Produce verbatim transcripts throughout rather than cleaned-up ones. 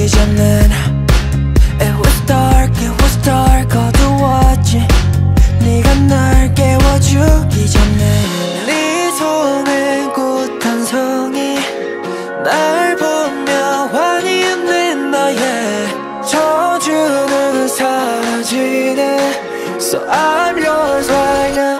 오기 전엔 It was dark, it was dark 어두웠지 네가 날 깨워주기 전엔 네 손에 꽃 한 송이 날 보며 환히 웃는 너의 저주는 사라지네 So I'm yours right now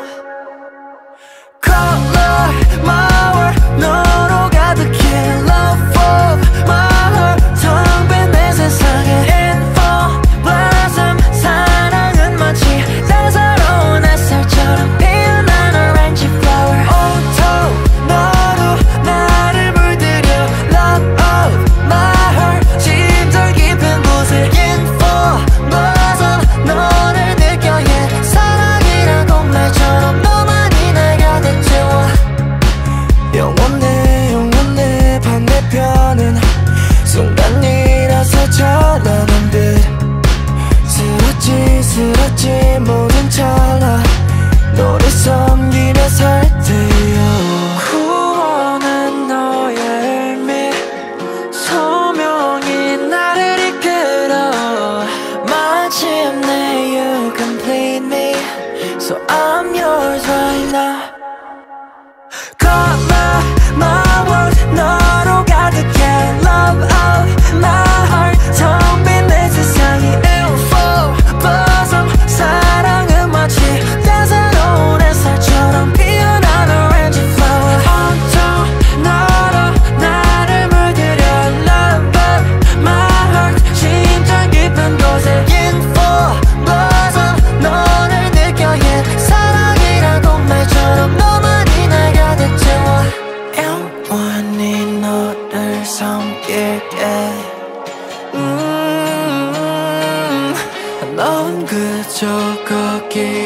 Color my world 너로 가득해 Love of my heart 텅 빈 내 세상에 Info blossom 사랑은 마치 따사로운 햇살처럼 피어난 orange flower 온통 너로 나를 물들여 Love of my heart 심장 깊은 곳에 Info blossom 너를 느껴 yeah 사랑이라고 말처럼 너만이 날 가득 채워 영원해 영원해 반대편은 순간이라서 찬란한 빛 쓰러지 쓰러지 모든 찰나 너를 섬기며 살 테요 구원한 너의 의미 소명이 나를 이끌어 마침내 you complete me So I'm yours right now Color my world 너로 가득해 Love of my heart 텅 빈 내 세상이 Info blossom 사랑은 마치 따사로운 햇살처럼 피어난 orange flower 온통 너로 나를 물들여 Love of my heart 심장 깊은 곳에 Info blossom 너를 느껴 yeah 사랑이라고 말처럼 너만이 날 가득 채워 영원히 너를 섬길게 음, 넌 그저 거기